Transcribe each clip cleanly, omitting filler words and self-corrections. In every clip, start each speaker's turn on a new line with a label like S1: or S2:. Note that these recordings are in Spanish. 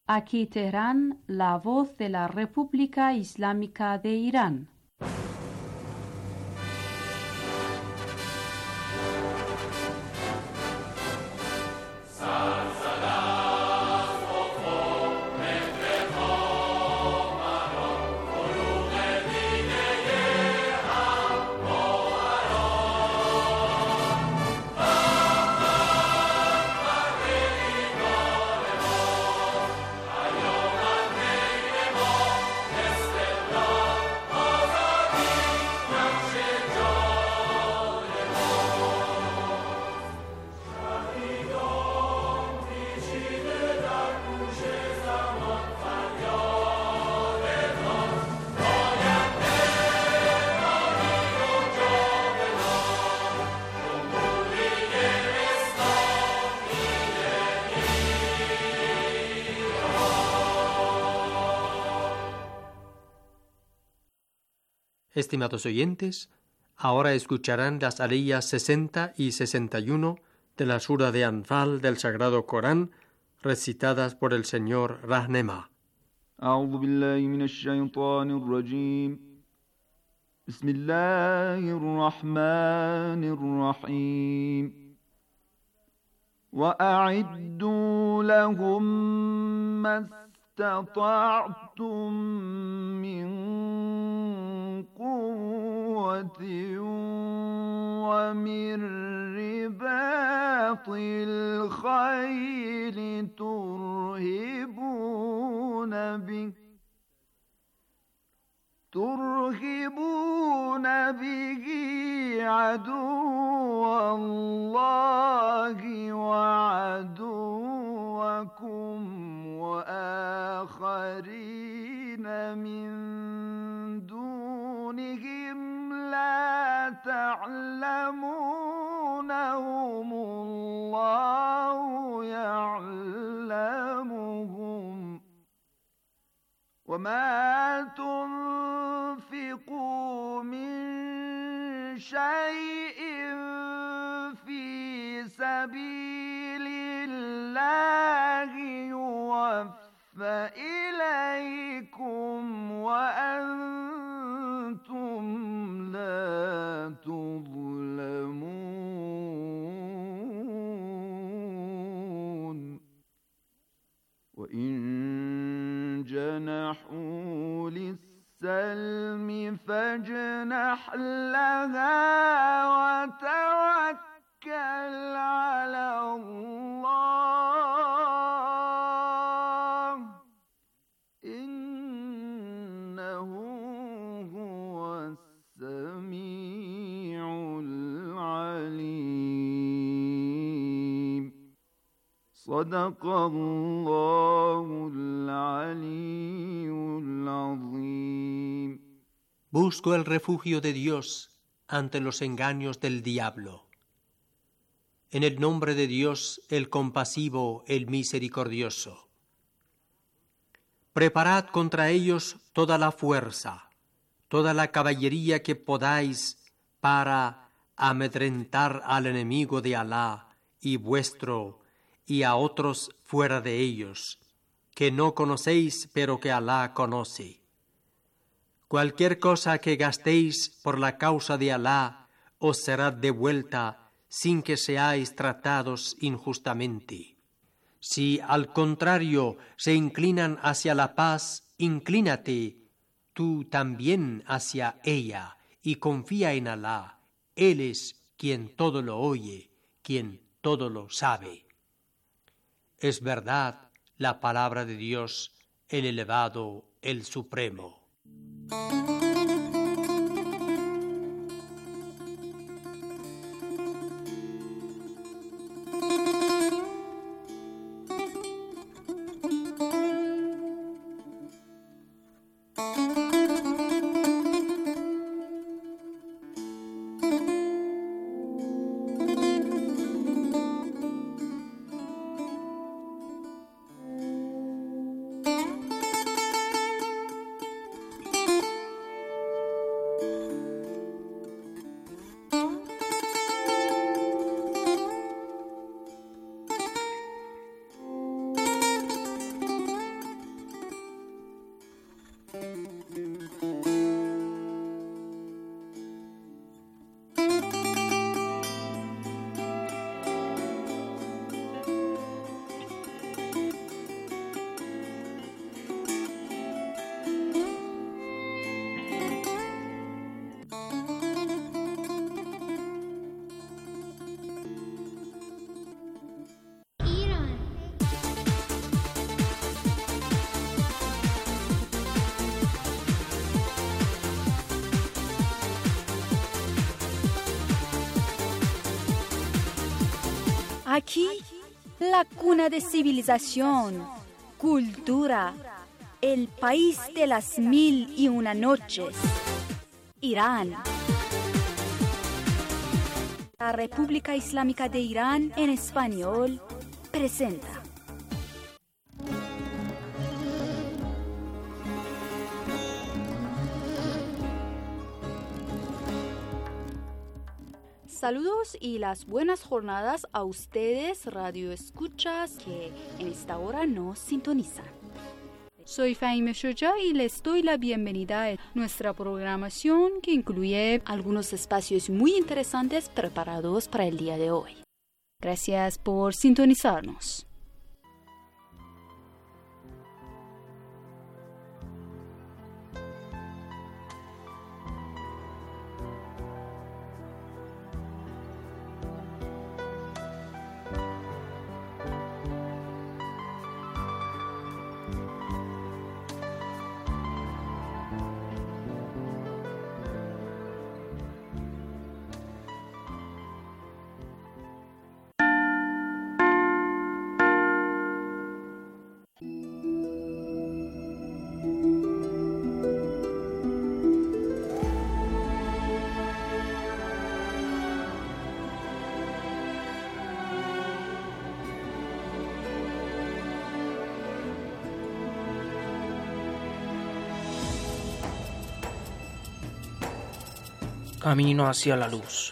S1: Aquí Teherán, la voz de la República Islámica de Irán.
S2: Estimados oyentes, ahora escucharán las aliyas 60 y 61 de la sura de Anfal del Sagrado Corán, recitadas por el señor Rahnema.
S3: أعوذ بالله من الشيطان الرجيم بسم الله الرحمن الرحيم وأعدوا لهم ما استطعتم من قوة ومن رباط الخيل ترهبون به عدو الله وعدوكم وآخرين من دونهم لا تعلمونهم الله يعلمهم وما تنفقوا من شيء في سبيل الله يوفى إليكم وأنتم لا تظلمون وإن جنحوا للسلم فاجنح لها وتوكل على الله إنه هو السميع العليم صدق الله العلي العظيم.
S2: Busco el refugio de Dios ante los engaños del diablo. En el nombre de Dios, el compasivo, el misericordioso. Preparad contra ellos toda la fuerza, toda la caballería que podáis para amedrentar al enemigo de Alá y vuestro y a otros fuera de ellos, que no conocéis pero que Alá conoce. Cualquier cosa que gastéis por la causa de Alá os será devuelta sin que seáis tratados injustamente. Si al contrario se inclinan hacia la paz, inclínate tú también hacia ella y confía en Alá. Él es quien todo lo oye, quien todo lo sabe. Es verdad la palabra de Dios, el elevado, el supremo.
S4: Aquí, la cuna de civilización, cultura, el país de las 1001 noches, Irán. La República Islámica de Irán en español presenta. Saludos y las buenas jornadas a ustedes, radio escuchas, que en esta hora nos sintonizan. Soy Fahime Shoja y les doy la bienvenida a nuestra programación que incluye algunos espacios muy interesantes preparados para el día de hoy. Gracias por sintonizarnos.
S5: Camino hacia la luz.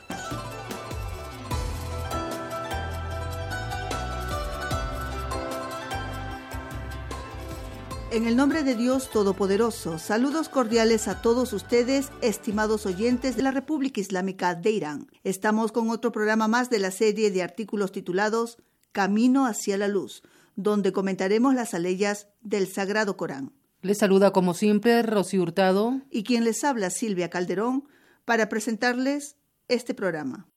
S6: En el nombre de Dios Todopoderoso, saludos cordiales a todos ustedes, estimados oyentes de la República Islámica de Irán. Estamos con otro programa más de la serie de artículos titulados Camino hacia la luz, donde comentaremos las aleyas del Sagrado Corán.
S7: Les saluda como siempre Rosy Hurtado.
S6: Y quien les habla, Silvia Calderón, para presentarles este programa.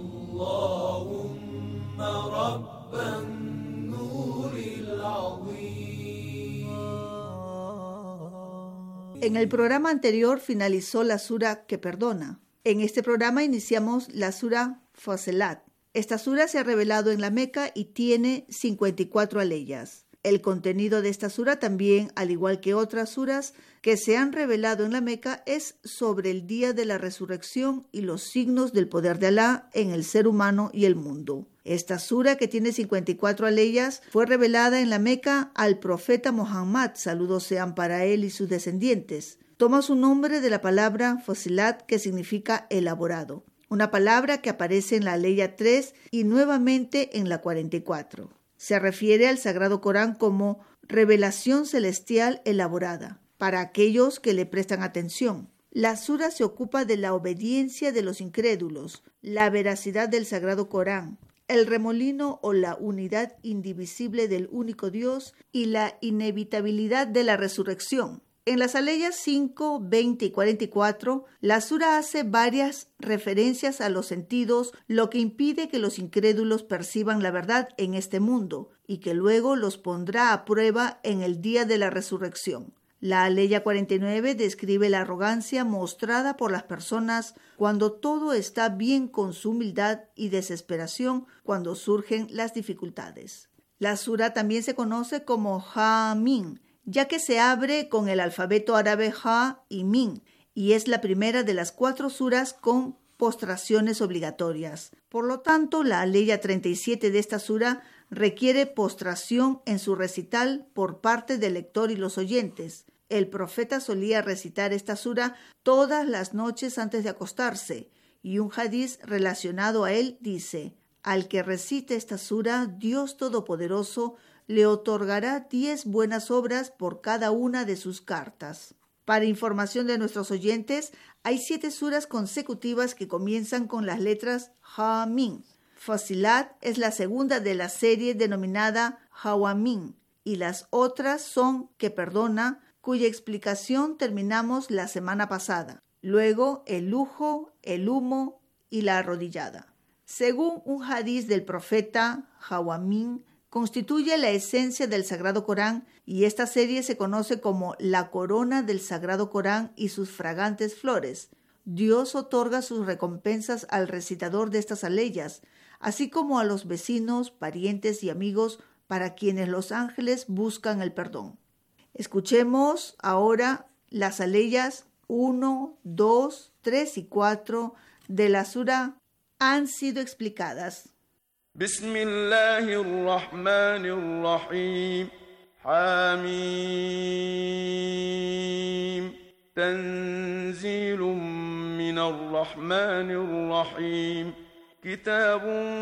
S6: En el programa anterior finalizó la sura que perdona. En este programa iniciamos la sura Fussilat. Esta sura se ha revelado en la Meca y tiene 54 aleyas. El contenido de esta sura también, al igual que otras suras que se han revelado en la Meca, es sobre el día de la resurrección y los signos del poder de Alá en el ser humano y el mundo. Esta sura, que tiene 54 aleyas, fue revelada en la Meca al profeta Muhammad, saludos sean para él y sus descendientes. Toma su nombre de la palabra Fussilat, que significa elaborado, una palabra que aparece en la aleya 3 y nuevamente en la 44. Se refiere al Sagrado Corán como revelación celestial elaborada, para aquellos que le prestan atención. La sura se ocupa de la obediencia de los incrédulos, la veracidad del Sagrado Corán, el remolino o la unidad indivisible del único Dios y la inevitabilidad de la resurrección. En las aleyas 5, 20 y 44, la sura hace varias referencias a los sentidos, lo que impide que los incrédulos perciban la verdad en este mundo y que luego los pondrá a prueba en el día de la resurrección. La aleya 49 describe la arrogancia mostrada por las personas cuando todo está bien con su humildad y desesperación cuando surgen las dificultades. La sura también se conoce como Ha-Min, ya que se abre con el alfabeto árabe Ha y Min, y es la primera de las 4 suras con postraciones obligatorias. Por lo tanto, la aleya 37 de esta sura requiere postración en su recital por parte del lector y los oyentes. El profeta solía recitar esta sura todas las noches antes de acostarse, y un hadiz relacionado a él dice: al que recite esta sura, Dios Todopoderoso le otorgará 10 buenas obras por cada una de sus cartas. Para información de nuestros oyentes, hay 7 suras consecutivas que comienzan con las letras Ha-Min. Fussilat es la segunda de la serie denominada Hawamin, y las otras son que perdona, cuya explicación terminamos la semana pasada. Luego el lujo, el humo y la arrodillada. Según un hadiz del profeta, Hawamin constituye la esencia del Sagrado Corán y esta serie se conoce como la corona del Sagrado Corán y sus fragantes flores. Dios otorga sus recompensas al recitador de estas aleyas, así como a los vecinos, parientes y amigos para quienes los ángeles buscan el perdón. Escuchemos ahora las aleyas 1, 2, 3 y 4 de la sura han sido explicadas.
S3: Bismillahirrahmanirrahim. Hamim. Tanzilun minarrahmanirrahim. كتاب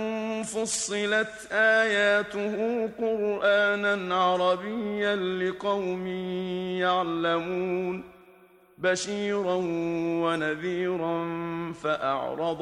S3: فصلت آياته قرآنا عربيا لقوم يعلمون بشيرا ونذيرا فأعرض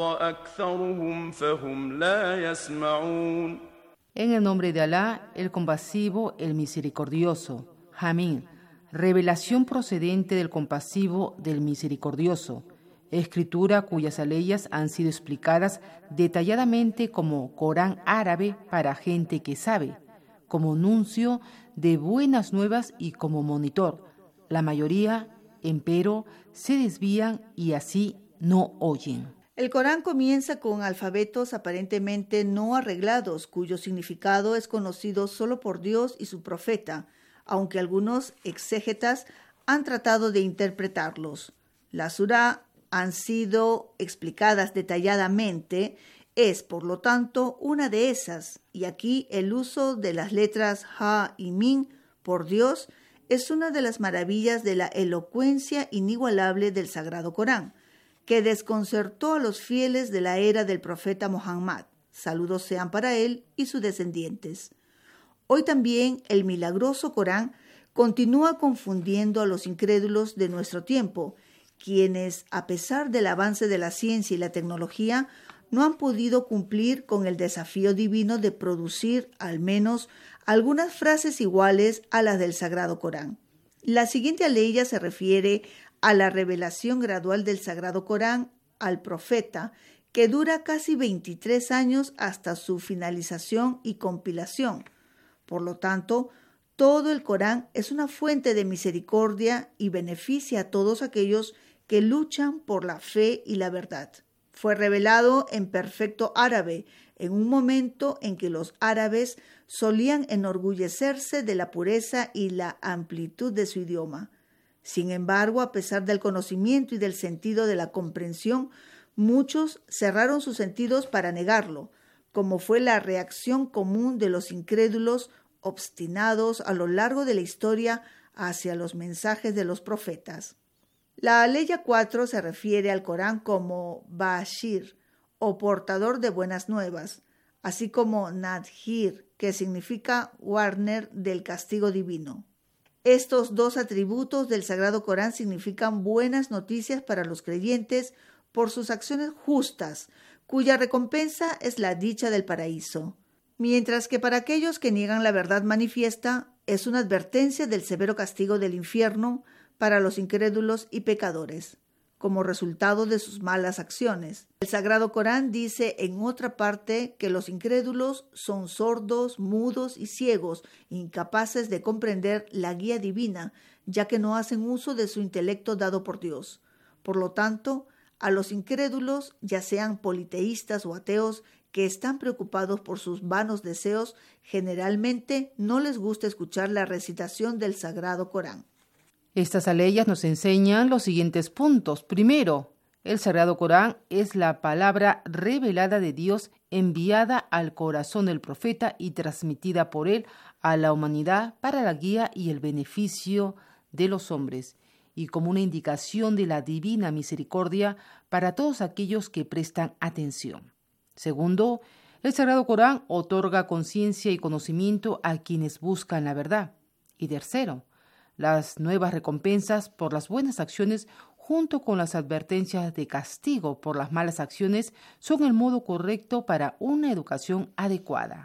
S3: أكثرهم فهم لا يسمعون.
S7: En el nombre de Alá, el compasivo, el misericordioso. Hamín, revelación procedente del compasivo, del misericordioso. Escritura cuyas aleyas han sido explicadas detalladamente como Corán árabe para gente que sabe, como nuncio de buenas nuevas y como monitor. La mayoría, empero, se desvían y así no oyen.
S6: El Corán comienza con alfabetos aparentemente no arreglados, cuyo significado es conocido solo por Dios y su profeta, aunque algunos exégetas han tratado de interpretarlos. La surá han sido explicadas detalladamente, es por lo tanto una de esas, y aquí el uso de las letras Ha y Min, por Dios, es una de las maravillas de la elocuencia inigualable del Sagrado Corán, que desconcertó a los fieles de la era del profeta Muhammad, saludos sean para él y sus descendientes. Hoy también el milagroso Corán continúa confundiendo a los incrédulos de nuestro tiempo, quienes, a pesar del avance de la ciencia y la tecnología, no han podido cumplir con el desafío divino de producir al menos algunas frases iguales a las del Sagrado Corán. La siguiente aleya se refiere a la revelación gradual del Sagrado Corán al profeta, que dura casi 23 años hasta su finalización y compilación. Por lo tanto, todo el Corán es una fuente de misericordia y beneficia a todos aquellos que luchan por la fe y la verdad. Fue revelado en perfecto árabe, en un momento en que los árabes solían enorgullecerse de la pureza y la amplitud de su idioma. Sin embargo, a pesar del conocimiento y del sentido de la comprensión, muchos cerraron sus sentidos para negarlo, como fue la reacción común de los incrédulos obstinados a lo largo de la historia hacia los mensajes de los profetas. La aleya 4 se refiere al Corán como Bashir, o portador de buenas nuevas, así como Nadhir, que significa guarner del castigo divino. Estos dos atributos del Sagrado Corán significan buenas noticias para los creyentes por sus acciones justas, cuya recompensa es la dicha del paraíso, mientras que para aquellos que niegan la verdad manifiesta es una advertencia del severo castigo del infierno para los incrédulos y pecadores, como resultado de sus malas acciones. El Sagrado Corán dice en otra parte que los incrédulos son sordos, mudos y ciegos, incapaces de comprender la guía divina, ya que no hacen uso de su intelecto dado por Dios. Por lo tanto, a los incrédulos, ya sean politeístas o ateos, que están preocupados por sus vanos deseos, generalmente no les gusta escuchar la recitación del Sagrado Corán.
S7: Estas aleyas nos enseñan los siguientes puntos. Primero, el Sagrado Corán es la palabra revelada de Dios enviada al corazón del profeta y transmitida por él a la humanidad para la guía y el beneficio de los hombres, y como una indicación de la divina misericordia para todos aquellos que prestan atención. Segundo, el Sagrado Corán otorga conciencia y conocimiento a quienes buscan la verdad. Y tercero, las nuevas recompensas por las buenas acciones junto con las advertencias de castigo por las malas acciones son el modo correcto para una educación adecuada.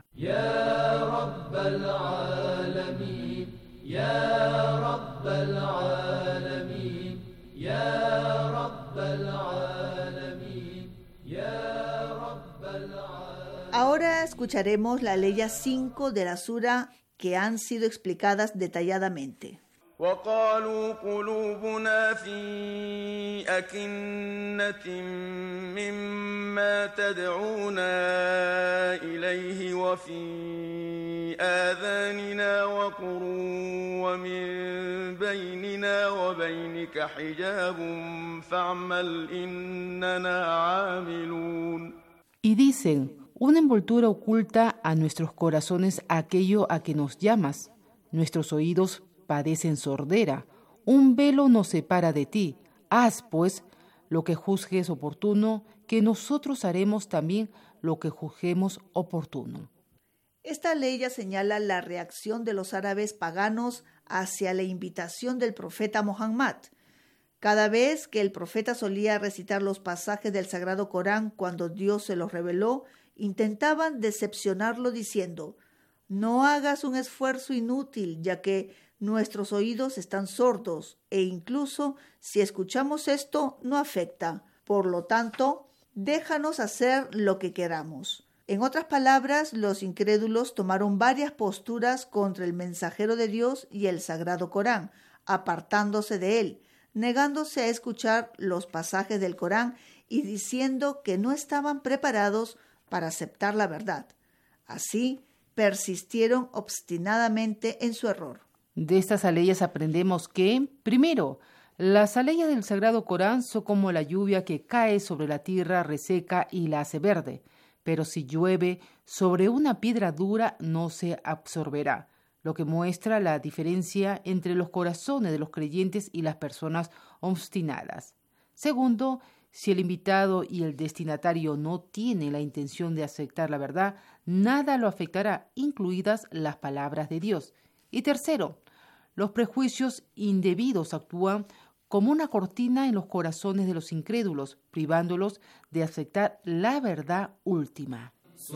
S5: Ya Rabbal Alamin, Ya Rabbal Alamin, Ya Rabbal Alamin, Ya Rabbal Alamin.
S6: Ahora escucharemos la aleya 5 de la sura que han sido explicadas detalladamente.
S3: وقالوا قلوبنا في أكنة مما تدعونا إليه وفي آذاننا وقر ومن بيننا وبينك حجاب فاعمل إننا عاملون.
S7: Y dicen, una envoltura oculta a nuestros corazones aquello a que nos llamas. Nuestros oídos padecen sordera. Un velo nos separa de ti. Haz, pues, lo que juzgues oportuno, que nosotros haremos también lo que juzguemos oportuno.
S6: Esta ley ya señala la reacción de los árabes paganos hacia la invitación del profeta Muhammad. Cada vez que el profeta solía recitar los pasajes del Sagrado Corán cuando Dios se los reveló, intentaban decepcionarlo diciendo: no hagas un esfuerzo inútil, ya que nuestros oídos están sordos e incluso si escuchamos esto no afecta. Por lo tanto, déjanos hacer lo que queramos. En otras palabras, los incrédulos tomaron varias posturas contra el mensajero de Dios y el Sagrado Corán, apartándose de él, negándose a escuchar los pasajes del Corán y diciendo que no estaban preparados para aceptar la verdad. Así, persistieron obstinadamente en su error.
S7: De estas aleyas aprendemos que, primero, las aleyas del Sagrado Corán son como la lluvia que cae sobre la tierra reseca y la hace verde, pero si llueve sobre una piedra dura no se absorberá, lo que muestra la diferencia entre los corazones de los creyentes y las personas obstinadas. Segundo, si el invitado y el destinatario no tienen la intención de aceptar la verdad, nada lo afectará, incluidas las palabras de Dios. Y tercero, los prejuicios indebidos actúan como una cortina en los corazones de los incrédulos, privándolos de aceptar la verdad última.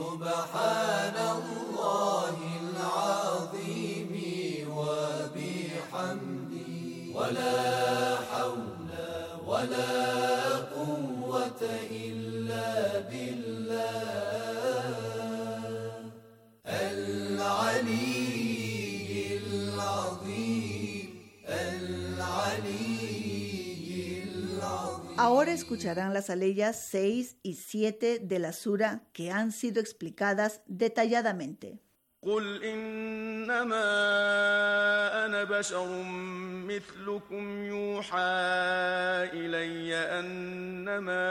S6: Ahora escucharán las aleyas 6 y 7 de la sura que han sido explicadas detalladamente.
S3: قل إنما أنا بشر مثلكم يوحى إلي أنما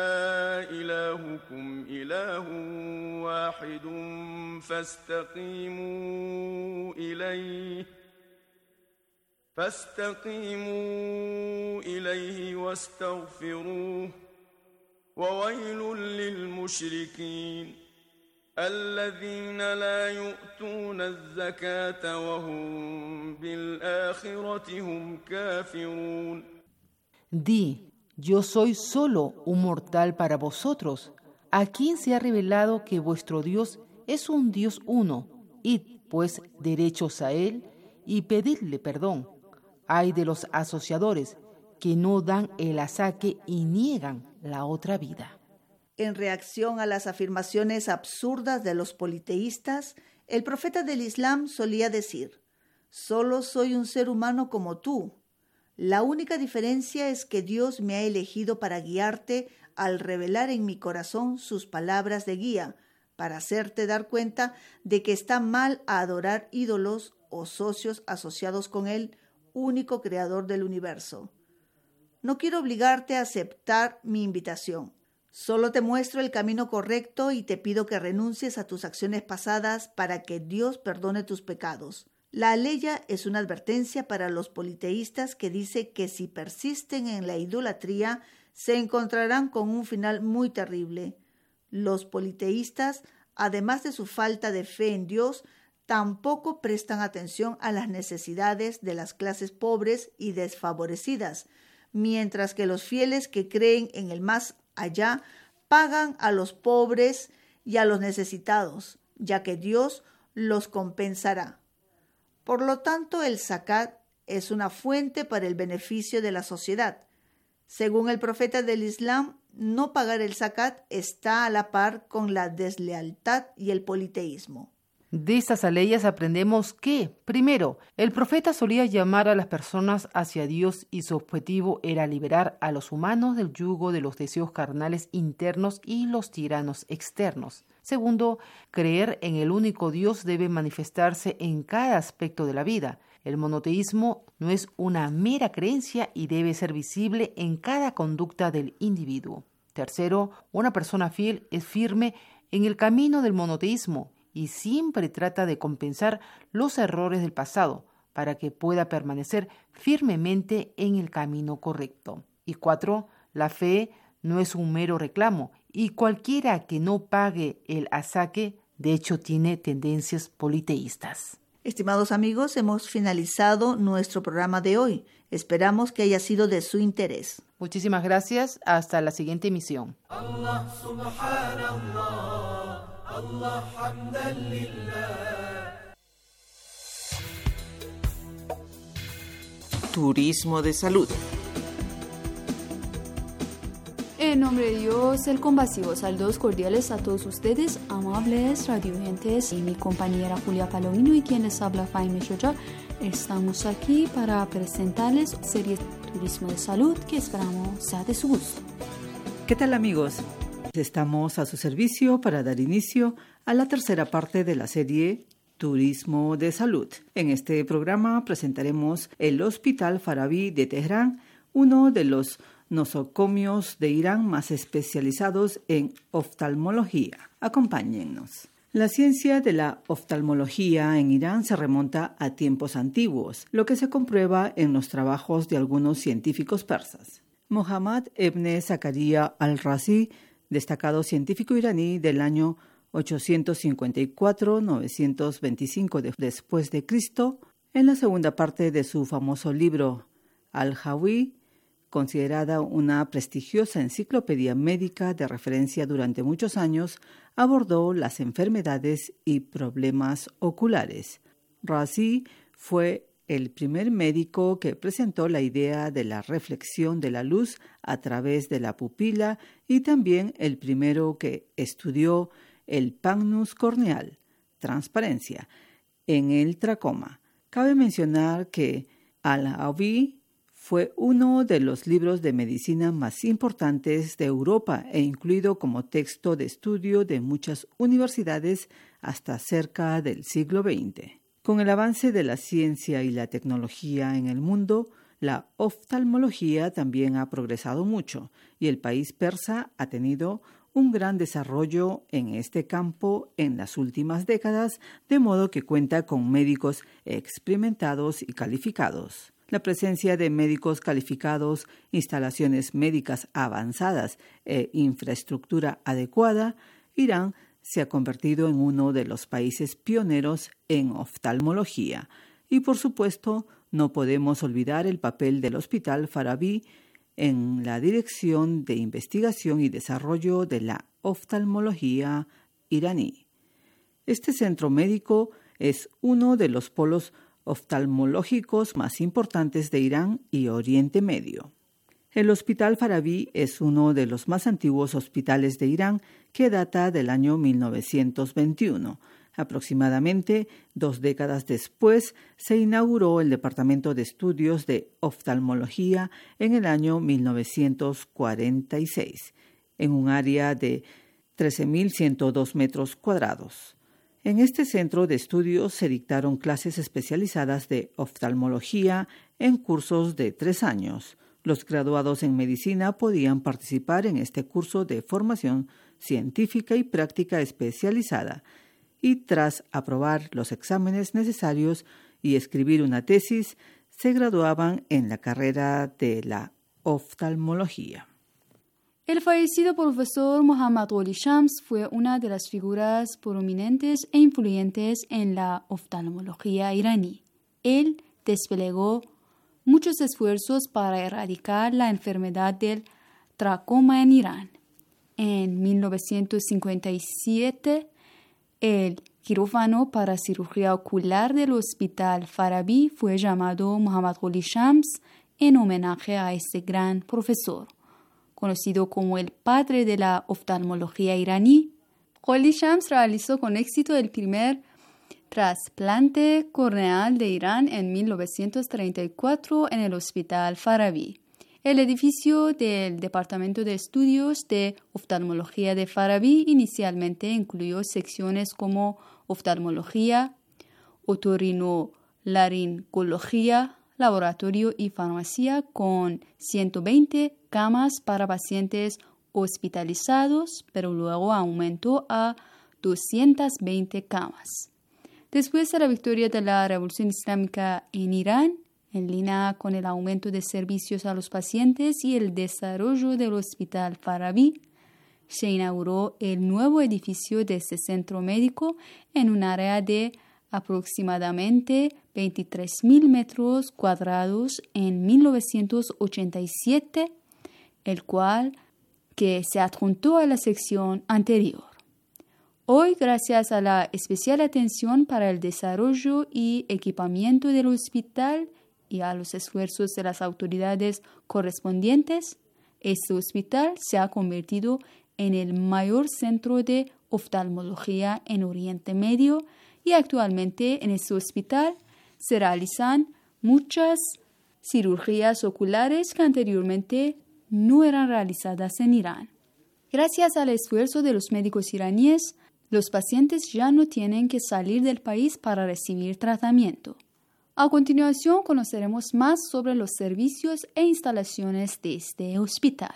S3: إلهكم إله واحد فاستقيموا إليه واستغفروه وويل للمشركين الذين لا يؤتون الزكاة وهم بالآخرة هم كافرون.
S7: Di, yo soy solo un mortal para vosotros, a quien se ha revelado que vuestro Dios es un Dios uno. Id, pues, derechos a él y pedidle perdón. Ay de los asociadores que no dan el asaque y niegan la otra vida.
S6: En reacción a las afirmaciones absurdas de los politeístas, el profeta del Islam solía decir: solo soy un ser humano como tú. La única diferencia es que Dios me ha elegido para guiarte al revelar en mi corazón sus palabras de guía, para hacerte dar cuenta de que está mal adorar ídolos o socios asociados con Él, único creador del universo. No quiero obligarte a aceptar mi invitación. Solo te muestro el camino correcto y te pido que renuncies a tus acciones pasadas para que Dios perdone tus pecados. La aleya es una advertencia para los politeístas que dice que si persisten en la idolatría se encontrarán con un final muy terrible. Los politeístas, además de su falta de fe en Dios, tampoco prestan atención a las necesidades de las clases pobres y desfavorecidas, mientras que los fieles que creen en el más allá pagan a los pobres y a los necesitados, ya que Dios los compensará. Por lo tanto, el zakat es una fuente para el beneficio de la sociedad. Según el profeta del Islam, no pagar el zakat está a la par con la deslealtad y el politeísmo.
S7: De estas aleyas aprendemos que, primero, el profeta solía llamar a las personas hacia Dios y su objetivo era liberar a los humanos del yugo de los deseos carnales internos y los tiranos externos. Segundo, creer en el único Dios debe manifestarse en cada aspecto de la vida. El monoteísmo no es una mera creencia y debe ser visible en cada conducta del individuo. Tercero, una persona fiel es firme en el camino del monoteísmo y siempre trata de compensar los errores del pasado para que pueda permanecer firmemente en el camino correcto. Y 4, la fe no es un mero reclamo y cualquiera que no pague el asaque, de hecho, tiene tendencias politeístas.
S6: Estimados amigos, hemos finalizado nuestro programa de hoy. Esperamos que haya sido de su interés.
S7: Muchísimas gracias. Hasta la siguiente emisión.
S5: Allah subhanallah, Allah hamdan lillah.
S8: Turismo de salud.
S4: En nombre de Dios, el compasivo, saludos cordiales a todos ustedes, amables radioyentes y mi compañera Julia Palomino y quien les habla Faime Shoja. Estamos aquí para presentarles serie Turismo de Salud que esperamos sea de su gusto.
S9: ¿Qué tal, amigos? Estamos a su servicio para dar inicio a la tercera parte de la serie Turismo de Salud. En este programa presentaremos el Hospital Farabi de Teherán, uno de los nosocomios de Irán más especializados en oftalmología. Acompáñennos. La ciencia de la oftalmología en Irán se remonta a tiempos antiguos, lo que se comprueba en los trabajos de algunos científicos persas. Mohammad ibn Zakaria al-Razi, destacado científico iraní del año 854-925 después de Cristo, en la segunda parte de su famoso libro Al-Hawi, considerada una prestigiosa enciclopedia médica de referencia durante muchos años, abordó las enfermedades y problemas oculares. Razi fue el primer médico que presentó la idea de la reflexión de la luz a través de la pupila y también el primero que estudió el pagnus corneal, transparencia, en el tracoma. Cabe mencionar que Al-Hawi fue uno de los libros de medicina más importantes de Europa e incluido como texto de estudio de muchas universidades hasta cerca del siglo XX. Con el avance de la ciencia y la tecnología en el mundo, la oftalmología también ha progresado mucho y el país persa ha tenido un gran desarrollo en este campo en las últimas décadas, de modo que cuenta con médicos experimentados y calificados. La presencia de médicos calificados, instalaciones médicas avanzadas e infraestructura adecuada, Irán se ha convertido en uno de los países pioneros en oftalmología. Y, por supuesto, no podemos olvidar el papel del Hospital Farabi en la Dirección de Investigación y Desarrollo de la Oftalmología iraní. Este centro médico es uno de los polos oftalmológicos más importantes de Irán y Oriente Medio. El Hospital Farabi es uno de los más antiguos hospitales de Irán que data del año 1921. Aproximadamente 2 décadas después se inauguró el Departamento de Estudios de Oftalmología en el año 1946, en un área de 13.102 metros cuadrados. En este centro de estudios se dictaron clases especializadas de oftalmología en cursos de 3 años. Los graduados en medicina podían participar en este curso de formación científica y práctica especializada y tras aprobar los exámenes necesarios y escribir una tesis, se graduaban en la carrera de la oftalmología.
S4: El fallecido profesor Mohammad Gholi Shams fue una de las figuras prominentes e influyentes en la oftalmología iraní. Él desplegó muchos esfuerzos para erradicar la enfermedad del tracoma en Irán. En 1957, el quirófano para cirugía ocular del Hospital Farabi fue llamado Mohammad Gholi Shams en homenaje a este gran profesor. Conocido como el padre de la oftalmología iraní, Gholi Shams realizó con éxito el primer trasplante corneal de Irán en 1934 en el Hospital Farabi. El edificio del Departamento de Estudios de Oftalmología de Farabi inicialmente incluyó secciones como oftalmología, otorrinolaringología, laboratorio y farmacia con 120 camas para pacientes hospitalizados, pero luego aumentó a 220 camas. Después de la victoria de la Revolución Islámica en Irán, en línea con el aumento de servicios a los pacientes y el desarrollo del Hospital Farabi, se inauguró el nuevo edificio de este centro médico en un área de aproximadamente 23.000 metros cuadrados en 1987, el cual que se adjuntó a la sección anterior. Hoy, gracias a la especial atención para el desarrollo y equipamiento del hospital y a los esfuerzos de las autoridades correspondientes, este hospital se ha convertido en el mayor centro de oftalmología en Oriente Medio y actualmente en este hospital se realizan muchas cirugías oculares que anteriormente no eran realizadas en Irán. Gracias al esfuerzo de los médicos iraníes, los pacientes ya no tienen que salir del país para recibir tratamiento. A continuación conoceremos más sobre los servicios e instalaciones de este hospital.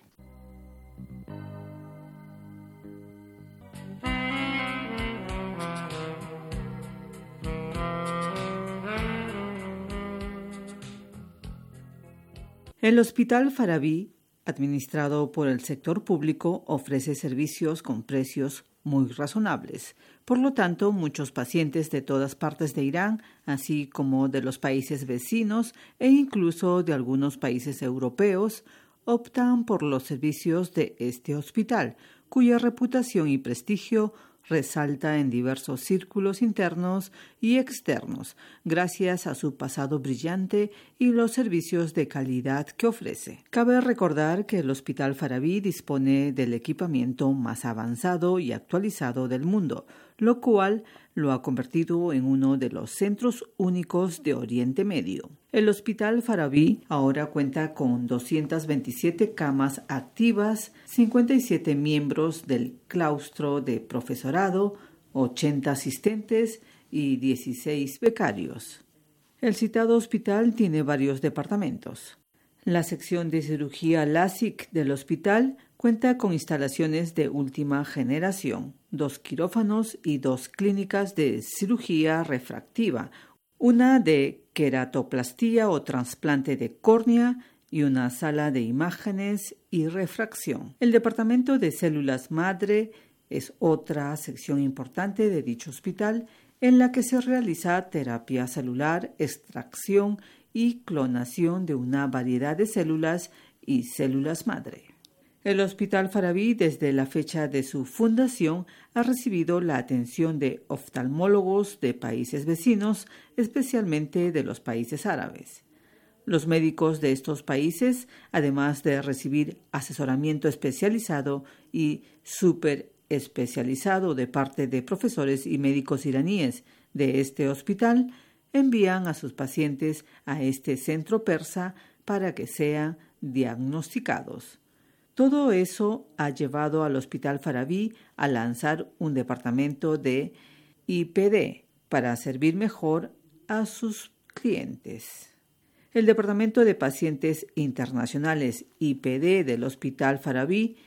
S9: El Hospital Farabi, administrado por el sector público, ofrece servicios con precios muy razonables. Por lo tanto, muchos pacientes de todas partes de Irán, así como de los países vecinos e incluso de algunos países europeos, optan por los servicios de este hospital, cuya reputación y prestigio resalta en diversos círculos internos y externos, gracias a su pasado brillante y los servicios de calidad que ofrece. Cabe recordar que el Hospital Farabi dispone del equipamiento más avanzado y actualizado del mundo, lo cual lo ha convertido en uno de los centros únicos de Oriente Medio. El Hospital Farabi ahora cuenta con 227 camas activas, 57 miembros del claustro de profesorado, 80 asistentes y 16 becarios. El citado hospital tiene varios departamentos. La sección de cirugía LASIK del hospital cuenta con instalaciones de última generación, 2 quirófanos y 2 clínicas de cirugía refractiva, una de queratoplastía o trasplante de córnea y una sala de imágenes y refracción. El departamento de células madre es otra sección importante de dicho hospital en la que se realiza terapia celular, extracción y clonación de una variedad de células y células madre. El Hospital Farabi, desde la fecha de su fundación, ha recibido la atención de oftalmólogos de países vecinos, especialmente de los países árabes. Los médicos de estos países, además de recibir asesoramiento especializado y superespecializado de parte de profesores y médicos iraníes de este hospital, envían a sus pacientes a este centro persa para que sean diagnosticados. Todo eso ha llevado al Hospital Farabi a lanzar un departamento de IPD para servir mejor a sus clientes. El Departamento de Pacientes Internacionales IPD del Hospital Farabi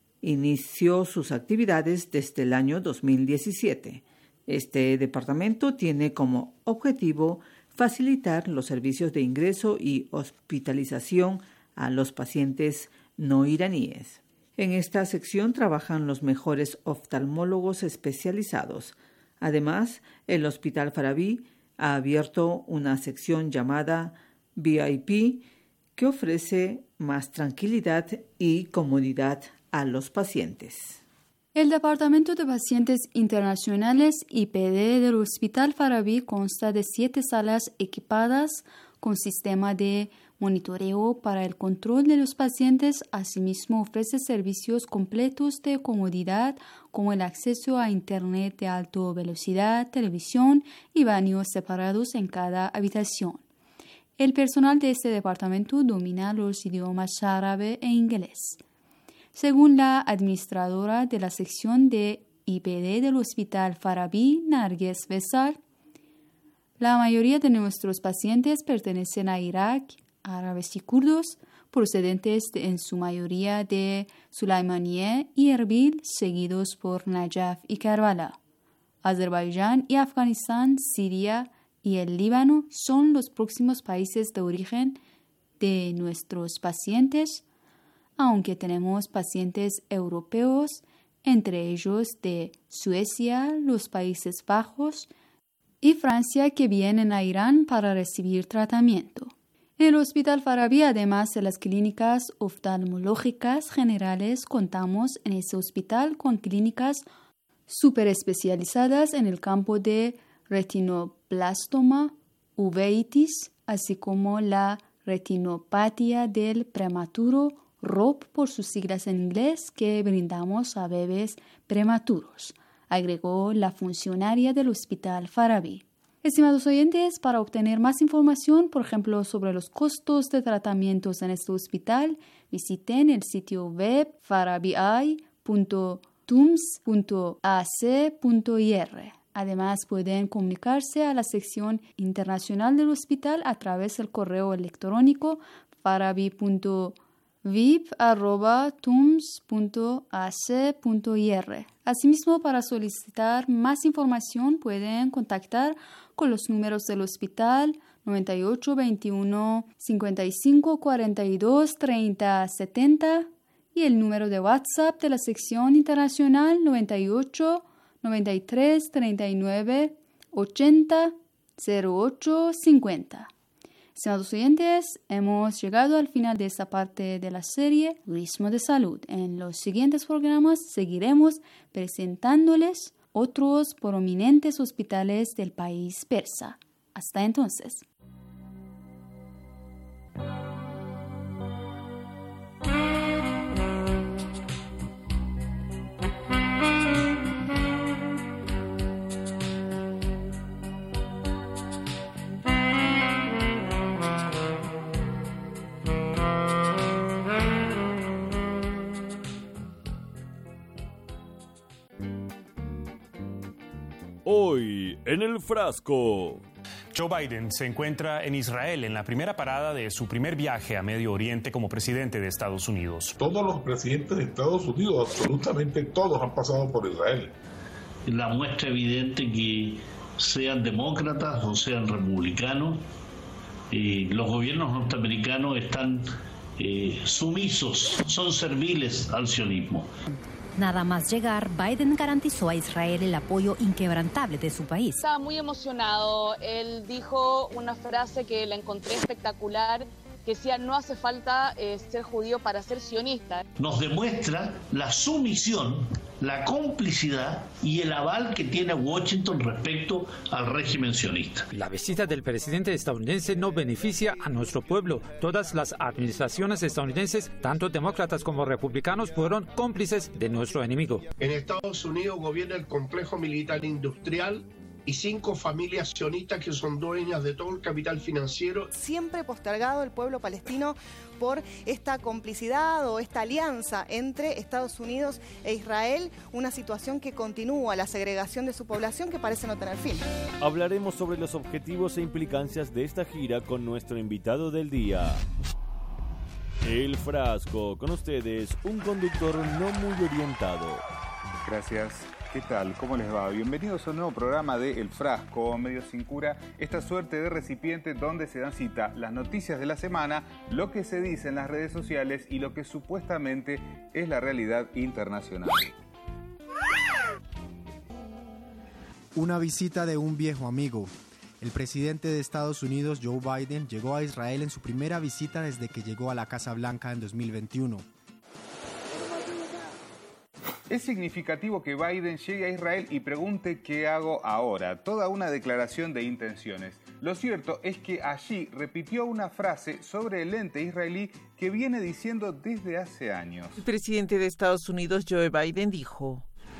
S9: inició sus actividades desde el año 2017. Este departamento tiene como objetivo facilitar los servicios de ingreso y hospitalización a los pacientes no iraníes. En esta sección trabajan los mejores oftalmólogos especializados. Además, el Hospital Farabi ha abierto una sección llamada VIP que ofrece más tranquilidad y comodidad a los pacientes.
S4: El Departamento de Pacientes Internacionales IPD del Hospital Farabi consta de 7 salas equipadas con sistema de monitoreo para el control de los pacientes. Asimismo, ofrece servicios completos de comodidad como el acceso a Internet de alta velocidad, televisión y baños separados en cada habitación. El personal de este departamento domina los idiomas árabe e inglés. Según la administradora de la sección de IPD del Hospital Farabi, Narges Vesal, la mayoría de nuestros pacientes pertenecen a Irak, árabes y kurdos, procedentes en su mayoría de Sulaimaniye y Erbil, seguidos por Najaf y Karbala. Azerbaiyán y Afganistán, Siria y el Líbano son los próximos países de origen de nuestros pacientes, aunque tenemos pacientes europeos, entre ellos de Suecia, los Países Bajos y Francia, que vienen a Irán para recibir tratamiento. En el Hospital Farabi, además de las clínicas oftalmológicas generales, contamos en ese hospital con clínicas superespecializadas en el campo de retinoblastoma, uveitis, así como la retinopatía del prematuro, ROP por sus siglas en inglés, que brindamos a bebés prematuros, agregó la funcionaria del Hospital Farabi. Estimados oyentes, para obtener más información, por ejemplo, sobre los costos de tratamientos en este hospital, visiten el sitio web farabi.tums.ac.ir. Además, pueden comunicarse a la sección internacional del hospital a través del correo electrónico farabi.vip@tums.ac.ir. Asimismo, para solicitar más información, pueden contactar con los números del hospital 98 21 55 42 30 70 y el número de WhatsApp de la sección internacional 98 93 39 80 08 50. Estimados oyentes, hemos llegado al final de esta parte de la serie Turismo de Salud. En los siguientes programas seguiremos presentándoles otros prominentes hospitales del país persa. Hasta entonces.
S8: Hoy en el frasco.
S10: Joe Biden se encuentra en Israel en la primera parada de su primer viaje a Medio Oriente como presidente de Estados Unidos.
S11: Todos los presidentes de Estados Unidos, absolutamente todos, han pasado por Israel.
S12: La muestra evidente que sean demócratas o sean republicanos, los gobiernos norteamericanos están sumisos, son serviles al sionismo.
S13: Nada más llegar, Biden garantizó a Israel el apoyo inquebrantable de su país.
S14: Estaba muy emocionado. Él dijo una frase que la encontré espectacular, que decía: no hace falta ser judío para ser sionista.
S12: Nos demuestra la sumisión, la complicidad y el aval que tiene Washington respecto al régimen sionista.
S15: La visita del presidente estadounidense no beneficia a nuestro pueblo. Todas las administraciones estadounidenses, tanto demócratas como republicanos, fueron cómplices de nuestro enemigo.
S16: En Estados Unidos gobierna el complejo militar industrial y 5 familias sionistas que son dueñas de todo el capital financiero.
S17: Siempre postergado el pueblo palestino por esta complicidad o esta alianza entre Estados Unidos e Israel, una situación que continúa, la segregación de su población que parece no tener fin.
S8: Hablaremos sobre los objetivos e implicancias de esta gira con nuestro invitado del día. El frasco, con ustedes, un conductor no muy orientado.
S18: Gracias. ¿Qué tal? ¿Cómo les va? Bienvenidos a un nuevo programa de El Frasco, medio sin cura, esta suerte de recipiente donde se dan cita las noticias de la semana, lo que se dice en las redes sociales y lo que supuestamente es la realidad internacional.
S19: Una visita de un viejo amigo. El presidente de Estados Unidos, Joe Biden, llegó a Israel en su primera visita desde que llegó a la Casa Blanca en 2021.
S18: Es significativo que Biden llegue a Israel y pregunte qué hago ahora. Toda una declaración de intenciones. Lo cierto es que allí repitió una frase sobre el ente israelí que viene diciendo desde hace años.
S20: El presidente de Estados Unidos, Joe Biden, dijo: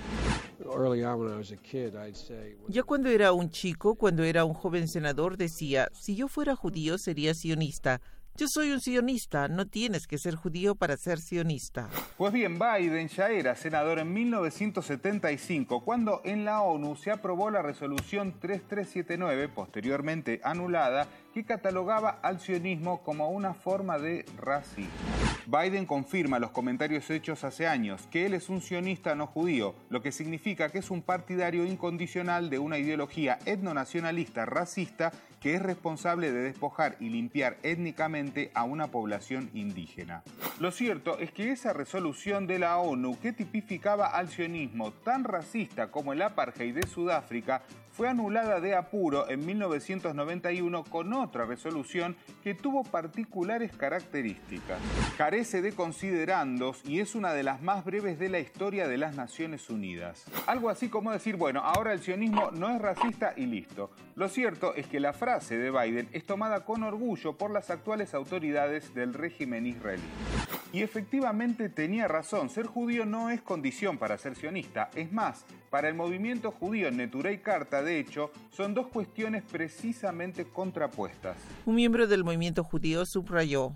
S20: ya cuando era un chico, cuando era un joven senador, decía, si yo fuera judío sería sionista. Yo soy un sionista, no tienes que ser judío para ser sionista.
S18: Pues bien, Biden ya era senador en 1975, cuando en la ONU se aprobó la resolución 3379, posteriormente anulada, que catalogaba al sionismo como una forma de racismo. Biden confirma los comentarios hechos hace años, que él es un sionista no judío, lo que significa que es un partidario incondicional de una ideología etnonacionalista racista que es responsable de despojar y limpiar étnicamente a una población indígena. Lo cierto es que esa resolución de la ONU que tipificaba al sionismo tan racista como el apartheid de Sudáfrica fue anulada de apuro en 1991 con otra resolución que tuvo particulares características. Carece de considerandos y es una de las más breves de la historia de las Naciones Unidas. Algo así como decir, bueno, ahora el sionismo no es racista y listo. Lo cierto es que la frase de Biden es tomada con orgullo por las actuales autoridades del régimen israelí. Y efectivamente tenía razón, ser judío no es condición para ser sionista. Es más, para el movimiento judío en Neturei Karta, de hecho, son dos cuestiones precisamente contrapuestas.
S20: Un miembro del movimiento judío subrayó: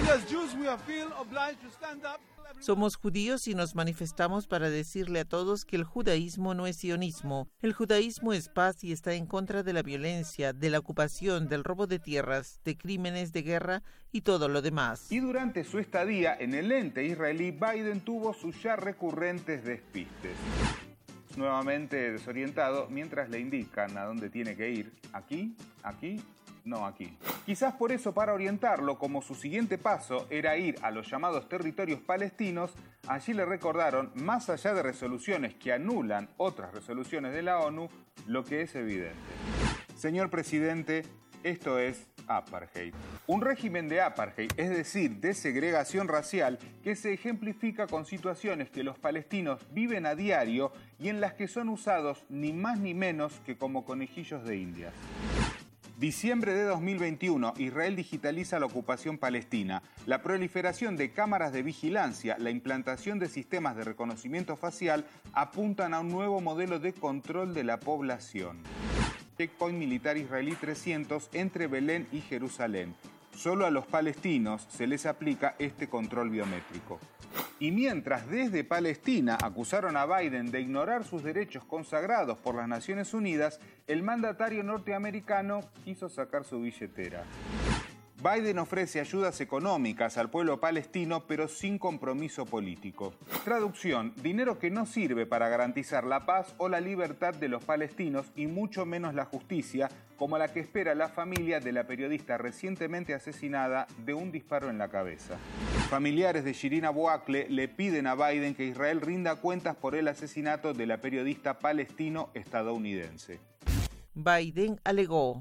S20: somos judíos y nos manifestamos para decirle a todos que el judaísmo no es sionismo. El judaísmo es paz y está en contra de la violencia, de la ocupación, del robo de tierras, de crímenes de guerra y todo lo demás.
S18: Y durante su estadía en el ente israelí, Biden tuvo sus ya recurrentes despistes. Nuevamente desorientado, mientras le indican a dónde tiene que ir. Aquí, no aquí. Quizás por eso, para orientarlo, como su siguiente paso era ir a los llamados territorios palestinos, allí le recordaron, más allá de resoluciones que anulan otras resoluciones de la ONU, lo que es evidente. Señor presidente, esto es apartheid. Un régimen de apartheid, es decir, de segregación racial, que se ejemplifica con situaciones que los palestinos viven a diario y en las que son usados ni más ni menos que como conejillos de indias. Diciembre de 2021, Israel digitaliza la ocupación palestina. La proliferación de cámaras de vigilancia, la implantación de sistemas de reconocimiento facial apuntan a un nuevo modelo de control de la población. Checkpoint militar israelí 300 entre Belén y Jerusalén. Solo a los palestinos se les aplica este control biométrico. Y mientras desde Palestina acusaron a Biden de ignorar sus derechos consagrados por las Naciones Unidas, el mandatario norteamericano quiso sacar su billetera. Biden ofrece ayudas económicas al pueblo palestino, pero sin compromiso político. Traducción: dinero que no sirve para garantizar la paz o la libertad de los palestinos y mucho menos la justicia, como la que espera la familia de la periodista recientemente asesinada de un disparo en la cabeza. Familiares de Shirin Abu Akleh le piden a Biden que Israel rinda cuentas por el asesinato de la periodista palestino-estadounidense.
S20: Biden alegó: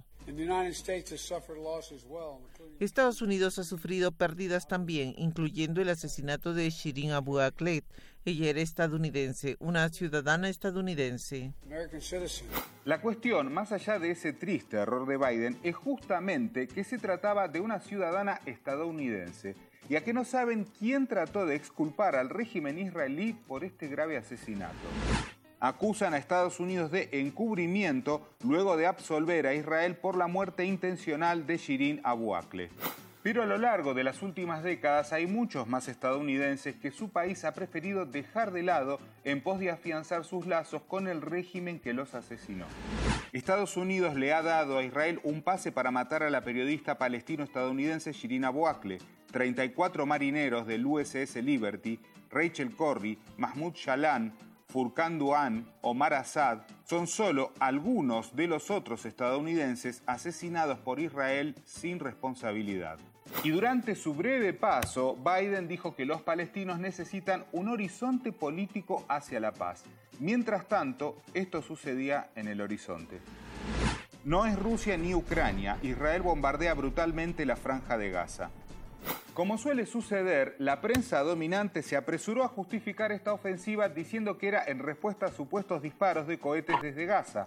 S20: Estados Unidos ha sufrido pérdidas también, incluyendo el asesinato de Shirin Abu Akleh. Ella era estadounidense, una ciudadana estadounidense.
S18: La cuestión, más allá de ese triste error de Biden, es justamente que se trataba de una ciudadana estadounidense, y a que no saben quién trató de exculpar al régimen israelí por este grave asesinato. Acusan a Estados Unidos de encubrimiento luego de absolver a Israel por la muerte intencional de Shirin Abu Akleh. Pero a lo largo de las últimas décadas hay muchos más estadounidenses que su país ha preferido dejar de lado en pos de afianzar sus lazos con el régimen que los asesinó. Estados Unidos le ha dado a Israel un pase para matar a la periodista palestino-estadounidense Shirin Abu Akleh, 34 marineros del USS Liberty, Rachel Corrie, Mahmoud Shalan, Furkan Duan, Omar Assad, son solo algunos de los otros estadounidenses asesinados por Israel sin responsabilidad. Y durante su breve paso, Biden dijo que los palestinos necesitan un horizonte político hacia la paz. Mientras tanto, esto sucedía en el horizonte. No es Rusia ni Ucrania. Israel bombardea brutalmente la franja de Gaza. Como suele suceder, la prensa dominante se apresuró a justificar esta ofensiva diciendo que era en respuesta a supuestos disparos de cohetes desde Gaza.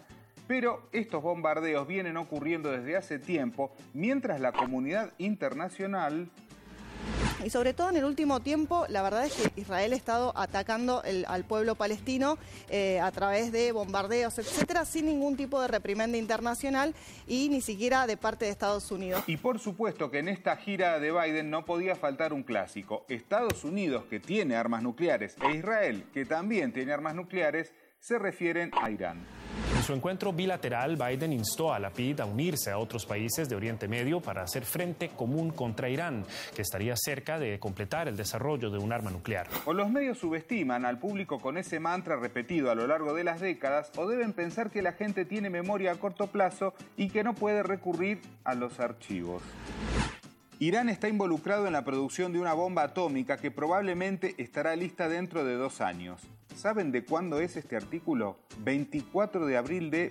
S18: Pero estos bombardeos vienen ocurriendo desde hace tiempo, mientras la comunidad internacional...
S17: Y sobre todo en el último tiempo, la verdad es que Israel ha estado atacando al pueblo palestino a través de bombardeos, etcétera, sin ningún tipo de reprimenda internacional y ni siquiera de parte de Estados Unidos.
S18: Y por supuesto que en esta gira de Biden no podía faltar un clásico. Estados Unidos, que tiene armas nucleares, e Israel, que también tiene armas nucleares, se refieren a Irán.
S10: En su encuentro bilateral, Biden instó a Lapid a unirse a otros países de Oriente Medio para hacer frente común contra Irán, que estaría cerca de completar el desarrollo de un arma nuclear.
S18: O los medios subestiman al público con ese mantra repetido a lo largo de las décadas, o deben pensar que la gente tiene memoria a corto plazo y que no puede recurrir a los archivos. Irán está involucrado en la producción de una bomba atómica que probablemente estará lista dentro de 2 años. ¿Saben de cuándo es este artículo? 24 de abril de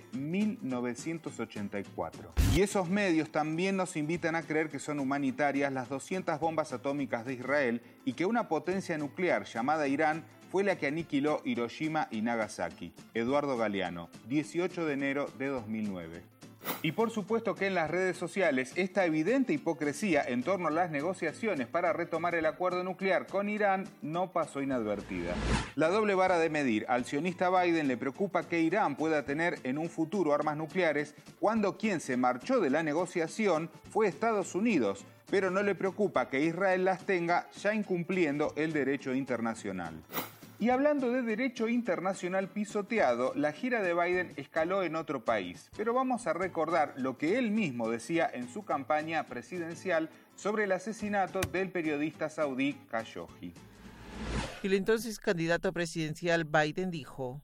S18: 1984. Y esos medios también nos invitan a creer que son humanitarias las 200 bombas atómicas de Israel y que una potencia nuclear llamada Irán fue la que aniquiló Hiroshima y Nagasaki. Eduardo Galeano, 18 de enero de 2009. Y por supuesto que en las redes sociales esta evidente hipocresía en torno a las negociaciones para retomar el acuerdo nuclear con Irán no pasó inadvertida. La doble vara de medir. Al sionista Biden le preocupa que Irán pueda tener en un futuro armas nucleares cuando quien se marchó de la negociación fue Estados Unidos, pero no le preocupa que Israel las tenga ya incumpliendo el derecho internacional. Y hablando de derecho internacional pisoteado, la gira de Biden escaló en otro país. Pero vamos a recordar lo que él mismo decía en su campaña presidencial sobre el asesinato del periodista saudí Khashoggi.
S20: El entonces candidato presidencial Biden dijo: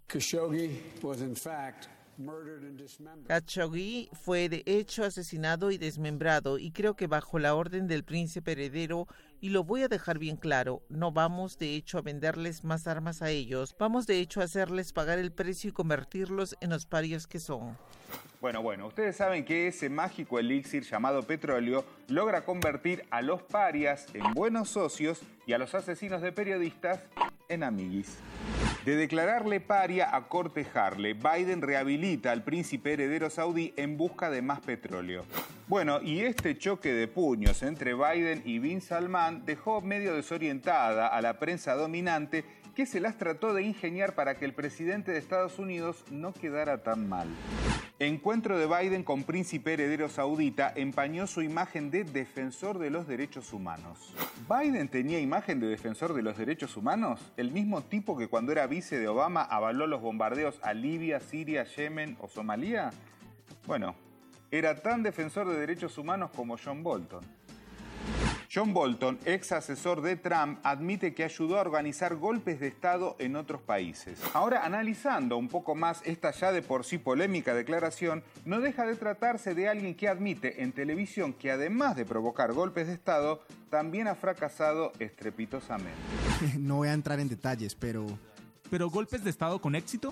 S20: Khashoggi fue de hecho asesinado y desmembrado, y creo que bajo la orden del príncipe heredero, y lo voy a dejar bien claro, no vamos de hecho a venderles más armas a ellos, vamos de hecho a hacerles pagar el precio y convertirlos en los parias que son.
S18: Bueno, ustedes saben que ese mágico elixir llamado petróleo logra convertir a los parias en buenos socios y a los asesinos de periodistas en amiguis. De declararle paria a cortejarle, Biden rehabilita al príncipe heredero saudí en busca de más petróleo. Bueno, y este choque de puños entre Biden y bin Salman dejó medio desorientada a la prensa dominante, que se las trató de ingeniar para que el presidente de Estados Unidos no quedara tan mal. Encuentro de Biden con príncipe heredero saudita empañó su imagen de defensor de los derechos humanos. ¿Biden tenía imagen de defensor de los derechos humanos? ¿El mismo tipo que cuando era vice de Obama avaló los bombardeos a Libia, Siria, Yemen o Somalia? Bueno, era tan defensor de derechos humanos como John Bolton. John Bolton, ex asesor de Trump, admite que ayudó a organizar golpes de Estado en otros países. Ahora, analizando un poco más esta ya de por sí polémica declaración, no deja de tratarse de alguien que admite en televisión que además de provocar golpes de Estado, también ha fracasado estrepitosamente.
S19: No voy a entrar en detalles, ¿Pero golpes de Estado con éxito?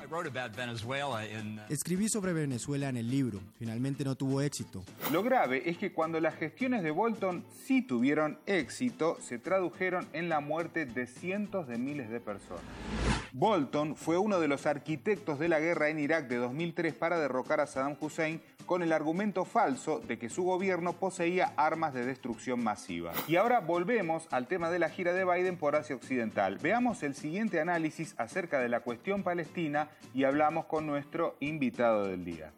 S19: Escribí sobre Venezuela en el libro. Finalmente no tuvo éxito.
S18: Lo grave es que cuando las gestiones de Bolton sí tuvieron éxito, se tradujeron en la muerte de cientos de miles de personas. Bolton fue uno de los arquitectos de la guerra en Irak de 2003 para derrocar a Saddam Hussein con el argumento falso de que su gobierno poseía armas de destrucción masiva. Y ahora volvemos al tema de la gira de Biden por Asia Occidental. Veamos el siguiente análisis acerca de la cuestión palestina y hablamos con nuestro invitado del día.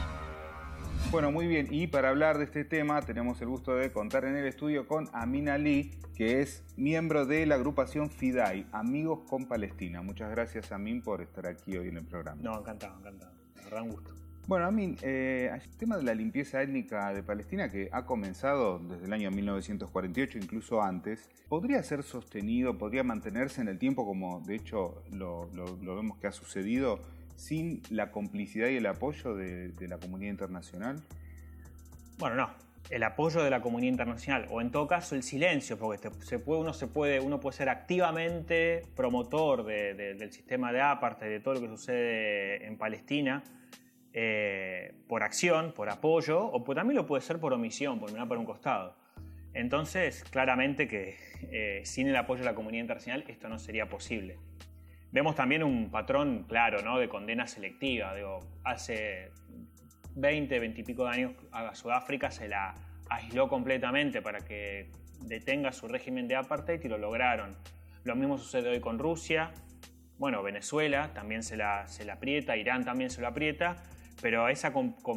S18: Bueno, muy bien, y para hablar de este tema tenemos el gusto de contar en el estudio con Amin Ali, que es miembro de la agrupación FIDAI, Amigos con Palestina. Muchas gracias, Amin, por estar aquí hoy en el programa.
S21: No, encantado, la verdad, un gusto.
S18: Bueno, Amin, el tema de la limpieza étnica de Palestina, que ha comenzado desde el año 1948, incluso antes, ¿podría ser sostenido, podría mantenerse en el tiempo como de hecho lo vemos que ha sucedido, sin la complicidad y el apoyo de la comunidad internacional?
S21: Bueno, no. El apoyo de la comunidad internacional, o en todo caso el silencio, porque uno puede ser activamente promotor del sistema de apartheid, de todo lo que sucede en Palestina, por acción, por apoyo, o también lo puede ser por omisión, por mirar por un costado. Entonces, claramente que sin el apoyo de la comunidad internacional esto no sería posible. Vemos también un patrón claro, ¿no?, de condena selectiva. Digo, hace 20 y pico de años a Sudáfrica se la aisló completamente para que detenga su régimen de apartheid y lo lograron. Lo mismo sucede hoy con Rusia. Bueno, Venezuela también se la aprieta, Irán también se lo aprieta, pero esa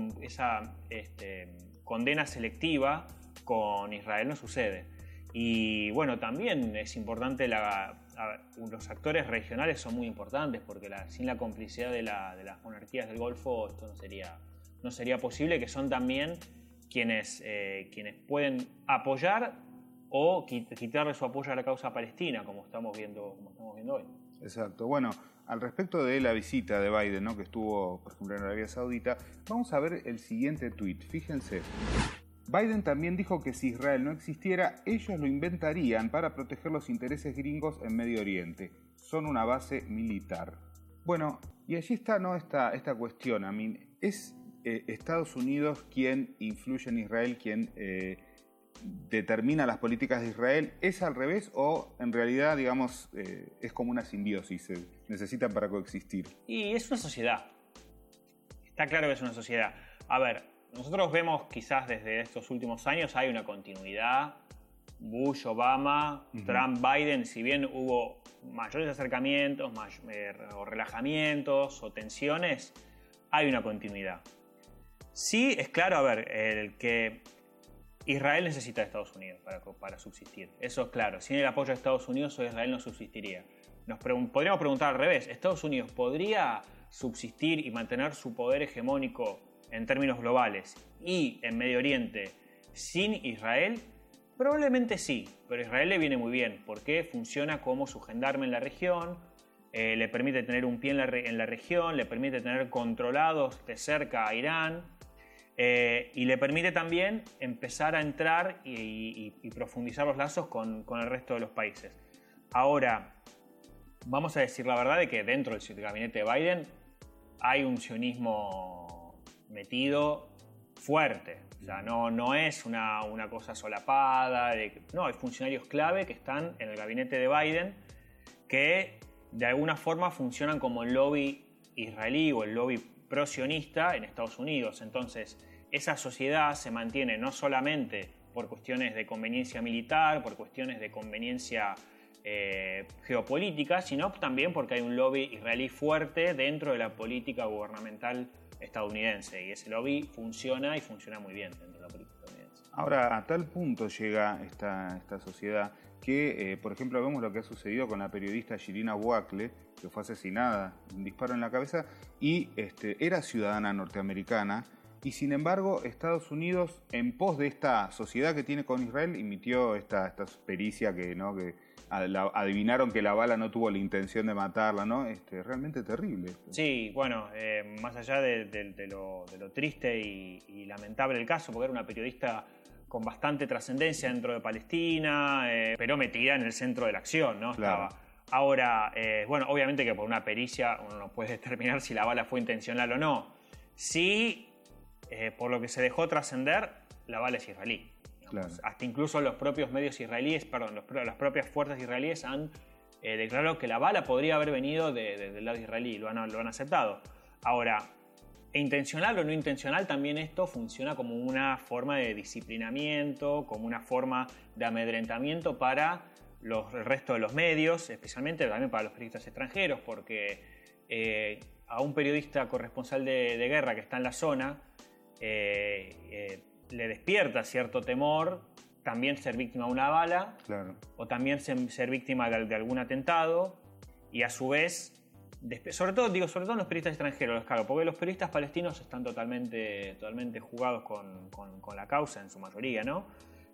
S21: condena selectiva con Israel no sucede. Y bueno, también es importante, los actores regionales son muy importantes, porque sin la complicidad de las monarquías del Golfo esto no sería posible, que son también quienes pueden apoyar o quitarle su apoyo a la causa palestina, como estamos viendo hoy.
S18: Exacto. Bueno, al respecto de la visita de Biden, ¿no?, que estuvo, por ejemplo, en Arabia Saudita, vamos a ver el siguiente tuit. Fíjense. Biden también dijo que si Israel no existiera, ellos lo inventarían para proteger los intereses gringos en Medio Oriente. Son una base militar. Bueno, y allí está, ¿no?, esta cuestión. ¿Es Estados Unidos quien influye en Israel, quien determina las políticas de Israel? ¿Es al revés o en realidad, digamos, es como una simbiosis, se necesitan para coexistir?
S21: Y es una sociedad. Está claro que es una sociedad. A ver, nosotros vemos quizás desde estos últimos años hay una continuidad. Bush, Obama, Trump, Biden, si bien hubo mayores acercamientos, o relajamientos o tensiones, hay una continuidad. Sí, es claro, a ver, el que Israel necesita de Estados Unidos para subsistir. Eso es claro. Sin el apoyo de Estados Unidos, Israel no subsistiría. Podríamos preguntar al revés. ¿Estados Unidos podría subsistir y mantener su poder hegemónico en términos globales y en Medio Oriente sin Israel? Probablemente sí, pero a Israel le viene muy bien porque funciona como su gendarme en la región, le permite tener un pie en la región, le permite tener controlados de cerca a Irán, y le permite también empezar a entrar y profundizar los lazos con el resto de los países. Ahora, vamos a decir la verdad de que dentro del gabinete de Biden hay un sionismo metido fuerte. O sea, no es una cosa solapada. No, hay funcionarios clave que están en el gabinete de Biden que de alguna forma funcionan como el lobby israelí o el lobby pro-sionista en Estados Unidos. Entonces, esa sociedad se mantiene no solamente por cuestiones de conveniencia militar, por cuestiones de conveniencia geopolítica, sino también porque hay un lobby israelí fuerte dentro de la política gubernamental estadounidense. Y ese lobby funciona y funciona muy bien dentro de la política estadounidense.
S18: Ahora, a tal punto llega esta sociedad que, por ejemplo, vemos lo que ha sucedido con la periodista Shirin Abu Akleh, que fue asesinada, un disparo en la cabeza, y era ciudadana norteamericana, y sin embargo Estados Unidos, en pos de esta sociedad que tiene con Israel, emitió esta pericia que adivinaron que la bala no tuvo la intención de matarla, ¿no? Realmente terrible.
S21: Sí, bueno, más allá de lo triste y lamentable del caso, porque era una periodista con bastante trascendencia dentro de Palestina, pero metida en el centro de la acción, ¿no?
S18: Claro.
S21: Ahora, bueno, obviamente que por una pericia uno no puede determinar si la bala fue intencional o no. Sí, por lo que se dejó trascender, la bala es israelí.
S18: Claro.
S21: Hasta incluso los propios medios israelíes, las propias fuerzas israelíes han declarado que la bala podría haber venido del lado israelí, lo han aceptado. Ahora, intencional o no intencional, también esto funciona como una forma de disciplinamiento, como una forma de amedrentamiento para el resto de los medios, especialmente también para los periodistas extranjeros, porque a un periodista corresponsal de guerra que está en la zona le despierta cierto temor también ser víctima de una bala,
S18: claro,
S21: o también ser víctima de algún atentado, y a su vez, sobre todo en los periodistas extranjeros, claro, porque los periodistas palestinos están totalmente jugados con la causa en su mayoría, ¿no?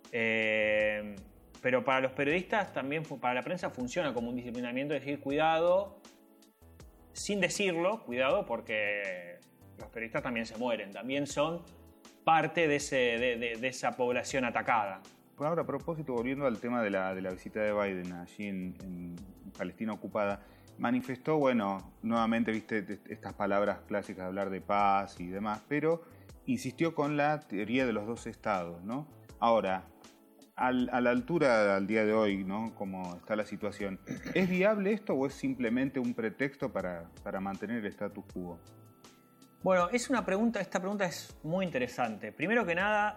S21: Pero para los periodistas también, para la prensa funciona como un disciplinamiento, es decir, cuidado, sin decirlo, cuidado, porque los periodistas también se mueren, también son parte de esa población atacada.
S18: Ahora, a propósito, volviendo al tema de la visita de Biden allí en Palestina ocupada, manifestó, bueno, nuevamente, viste, estas palabras clásicas de hablar de paz y demás, pero insistió con la teoría de los dos estados, ¿no? Ahora, a la altura al día de hoy, ¿no? Como está la situación, ¿es viable esto o es simplemente un pretexto para mantener el status quo?
S21: Bueno, esta pregunta es muy interesante. Primero que nada,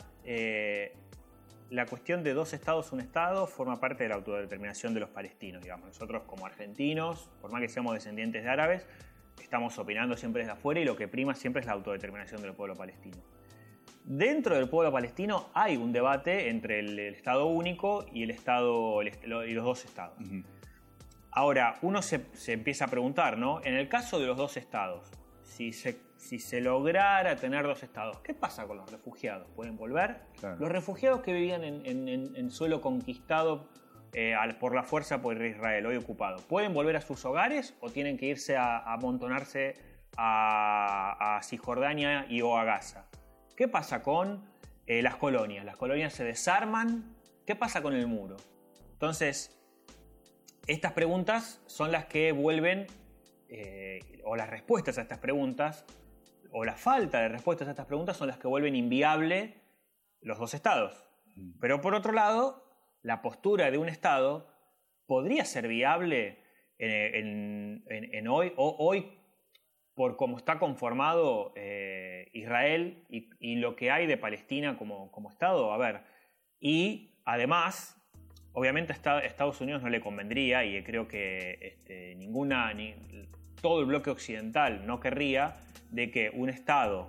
S21: la cuestión de 2 estados, un estado, forma parte de la autodeterminación de los palestinos, digamos. Nosotros como argentinos, por más que seamos descendientes de árabes, estamos opinando siempre desde afuera y lo que prima siempre es la autodeterminación del pueblo palestino. Dentro del pueblo palestino hay un debate entre el Estado único y los 2 estados. Uh-huh. Ahora, uno se empieza a preguntar, ¿no? En el caso de los 2 estados, si se lograra tener 2 estados, ¿qué pasa con los refugiados? ¿Pueden volver? Claro. Los refugiados que vivían en suelo conquistado por la fuerza por Israel, hoy ocupado, ¿pueden volver a sus hogares o tienen que irse a amontonarse a Cisjordania o a Gaza? ¿Qué pasa con las colonias? Las colonias se desarman. ¿Qué pasa con el muro? Entonces, estas preguntas son las que vuelven, o las respuestas a estas preguntas, o la falta de respuestas a estas preguntas son las que vuelven inviable los 2 estados. Pero por otro lado, la postura de un estado podría ser viable en hoy por cómo está conformado Israel y lo que hay de Palestina como Estado. A ver, y además, obviamente a Estados Unidos no le convendría, y creo que todo el bloque occidental no querría de que un Estado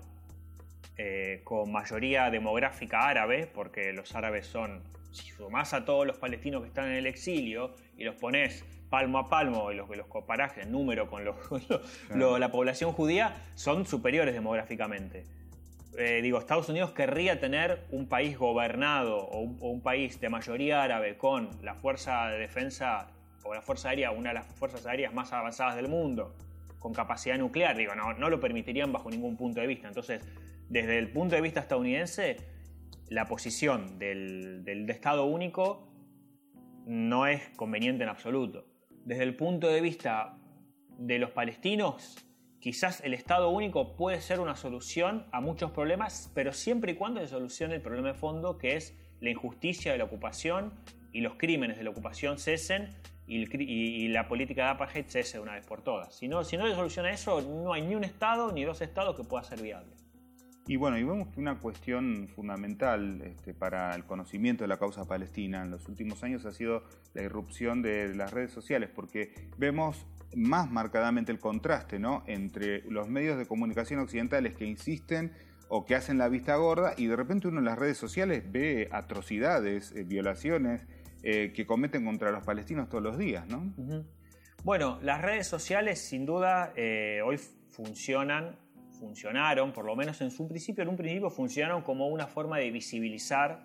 S21: con mayoría demográfica árabe, porque los árabes son, si sumás a todos los palestinos que están en el exilio y los ponés palmo a palmo y los comparás en número con la población judía, son superiores demográficamente. Estados Unidos querría tener un país gobernado o un país de mayoría árabe con la fuerza de defensa o la fuerza aérea, una de las fuerzas aéreas más avanzadas del mundo, con capacidad nuclear. No lo permitirían bajo ningún punto de vista. Entonces, desde el punto de vista estadounidense, la posición del Estado único no es conveniente en absoluto. Desde el punto de vista de los palestinos, quizás el Estado único puede ser una solución a muchos problemas, pero siempre y cuando se solucione el problema de fondo, que es la injusticia de la ocupación y los crímenes de la ocupación cesen y la política de apartheid cese de una vez por todas. Si no se soluciona eso, no hay ni un Estado ni 2 estados que pueda ser viable.
S18: Y bueno, y vemos que una cuestión fundamental para el conocimiento de la causa palestina en los últimos años ha sido la irrupción de las redes sociales, porque vemos más marcadamente el contraste, ¿no?, entre los medios de comunicación occidentales que insisten o que hacen la vista gorda, y de repente uno en las redes sociales ve atrocidades, violaciones que cometen contra los palestinos todos los días, ¿no? Uh-huh.
S21: Bueno, las redes sociales sin duda hoy funcionaron, por lo menos en un principio funcionaron como una forma de visibilizar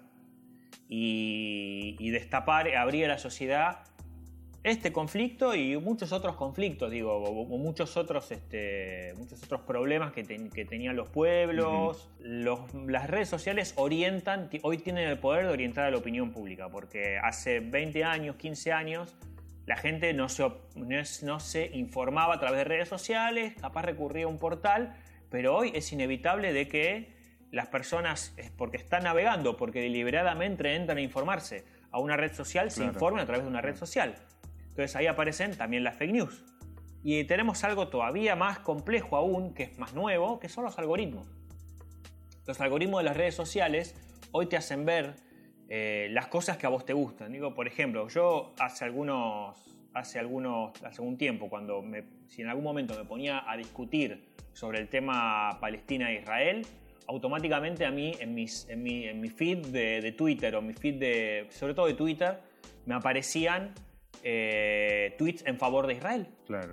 S21: y destapar, abrir a la sociedad este conflicto y muchos otros conflictos, muchos otros problemas que tenían los pueblos. Uh-huh. Las redes sociales hoy tienen el poder de orientar a la opinión pública, porque hace 20 años, 15 años, la gente no se informaba a través de redes sociales, capaz recurría a un portal, pero hoy es inevitable de que las personas, porque están navegando, porque deliberadamente entran a informarse a una red social, se informen a través de una red social. Entonces ahí aparecen también las fake news. Y tenemos algo todavía más complejo aún, que es más nuevo, que son los algoritmos. Los algoritmos de las redes sociales hoy te hacen ver las cosas que a vos te gustan. Por ejemplo, yo hace algún tiempo, si en algún momento me ponía a discutir sobre el tema Palestina e Israel, automáticamente a mí en mi feed de Twitter, o mi feed sobre todo de Twitter, me aparecían tweets en favor de Israel.
S18: Claro.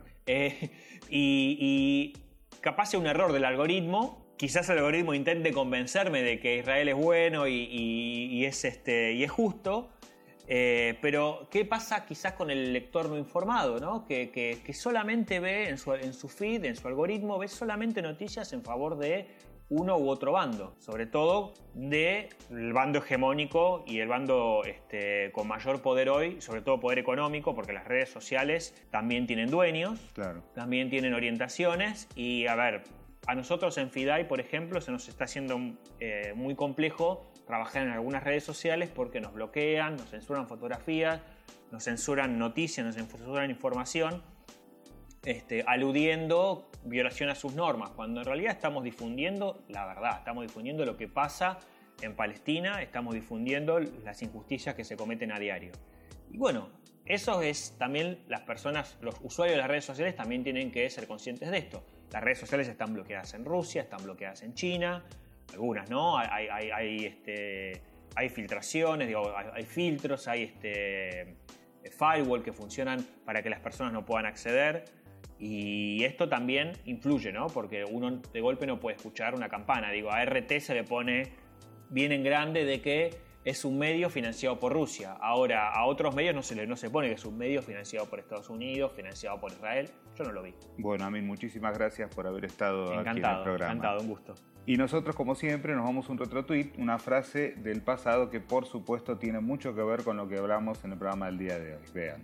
S21: Y capaz sea un error del algoritmo. Quizás el algoritmo intente convencerme de que Israel es bueno y es justo. Pero ¿qué pasa quizás con el lector no informado, ¿no? Que solamente ve en su feed, en su algoritmo, ve solamente noticias en favor de uno u otro bando, sobre todo del bando hegemónico y el bando con mayor poder hoy, sobre todo poder económico, porque las redes sociales también tienen dueños, claro, también tienen orientaciones. Y a nosotros en FIDAI, por ejemplo, se nos está haciendo muy complejo trabajar en algunas redes sociales porque nos bloquean, nos censuran fotografías, nos censuran noticias, nos censuran información, aludiendo violación a sus normas, cuando en realidad estamos difundiendo la verdad, estamos difundiendo lo que pasa en Palestina, estamos difundiendo las injusticias que se cometen a diario. Y bueno, eso es también las personas, los usuarios de las redes sociales también tienen que ser conscientes de esto. Las redes sociales están bloqueadas en Rusia, están bloqueadas en China, algunas no, hay filtraciones, hay filtros, hay firewall que funcionan para que las personas no puedan acceder. Y esto también influye, ¿no? Porque uno de golpe no puede escuchar una campana. A RT se le pone bien en grande de que es un medio financiado por Rusia. Ahora, a otros medios no se pone que es un medio financiado por Estados Unidos, financiado por Israel. Yo no lo vi.
S18: Bueno, Amin, muchísimas gracias por haber estado aquí en el programa.
S21: Encantado, un gusto.
S18: Y nosotros, como siempre, nos vamos a un retrotweet, una frase del pasado que, por supuesto, tiene mucho que ver con lo que hablamos en el programa del día de hoy. Vean.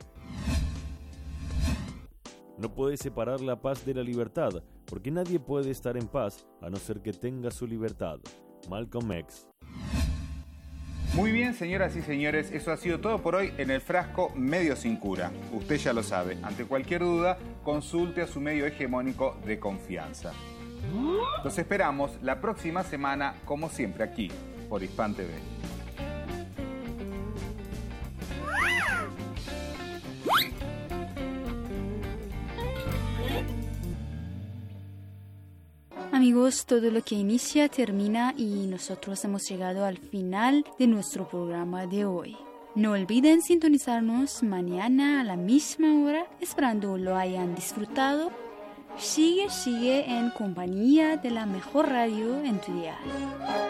S8: No puedes separar la paz de la libertad, porque nadie puede estar en paz a no ser que tenga su libertad. Malcolm X.
S18: Muy bien, señoras y señores, eso ha sido todo por hoy en El Frasco Medio Sin Cura. Usted ya lo sabe, ante cualquier duda, consulte a su medio hegemónico de confianza. Los esperamos la próxima semana, como siempre, aquí, por Hispan TV.
S4: Amigos, todo lo que inicia termina y nosotros hemos llegado al final de nuestro programa de hoy. No olviden sintonizarnos mañana a la misma hora, esperando lo hayan disfrutado. Sigue en compañía de la mejor radio en tu dial.